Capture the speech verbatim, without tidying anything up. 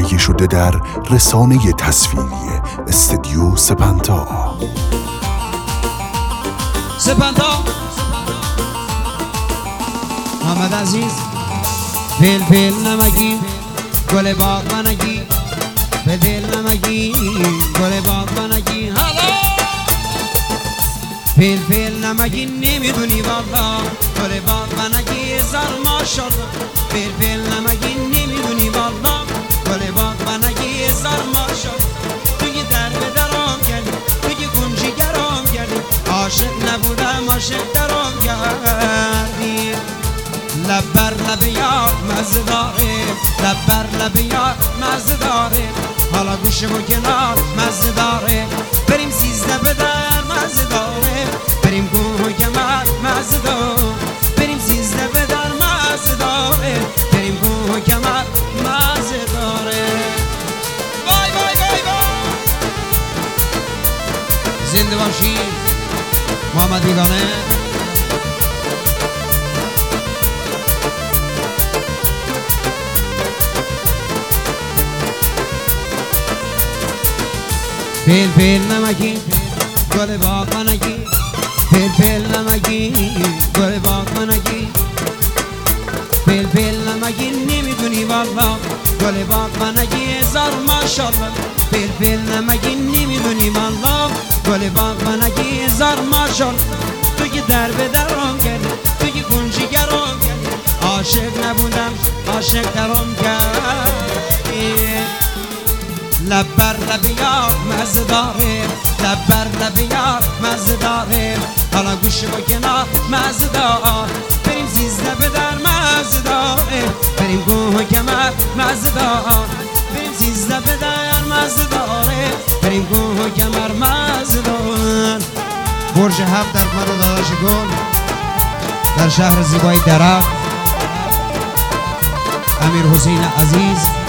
تهیه شده در رسانه تصویری استدیو سپنتا. سپنتا محمد عزیز فیل فیل نمکی گل باغ بنگی فیل فیل نمکی گل باغ بنگی حالا فیل فیل نمکی نمیدونی والا گل باغ بنگی زار ماشالله فیل فیل نمکی نمیدونی والا گل باغ بنگی زار ماشالله توی در به درام گردی توی گنجی گرام گردی عاشق نبودم عاشق درام گردی لب بر لب یار مزه داره لب بر لب یار مزه داره حالا گوشم و کنار مزه داره بریم سیزده به در مزه داره بریم کوه و کمر مزه داره بریم سیزده به در مزه داره بریم کوه و کمر مزه داره وای وای وای وای زنده باشی محمد بیگانه فیل فیل نمکی گل باغ بنگی فیل فیل نمکی گل باغ بنگی فیل فیل نمکی نمیدونی والا گل باغ بنگی زار ماشالله فیل فیل نمکی نمیدونی والا گل باغ بنگی زار ماشالله تو که در به درام کردی تو که کنجی گرام کردی عاشق نبودم عاشق درام کردی لب بر لب یار مزه داره لب بر لب یار مزه داره حالا گوش با کنار مزه داره بریم سیزده به در مزه داره بریم کوه و کمر مزه داره بریم سیزده به در مزه داره بریم کوه و کمر مزه داره برج هفت در خانه داداش گل در شهر زیبای درخت امیر حسین عزیز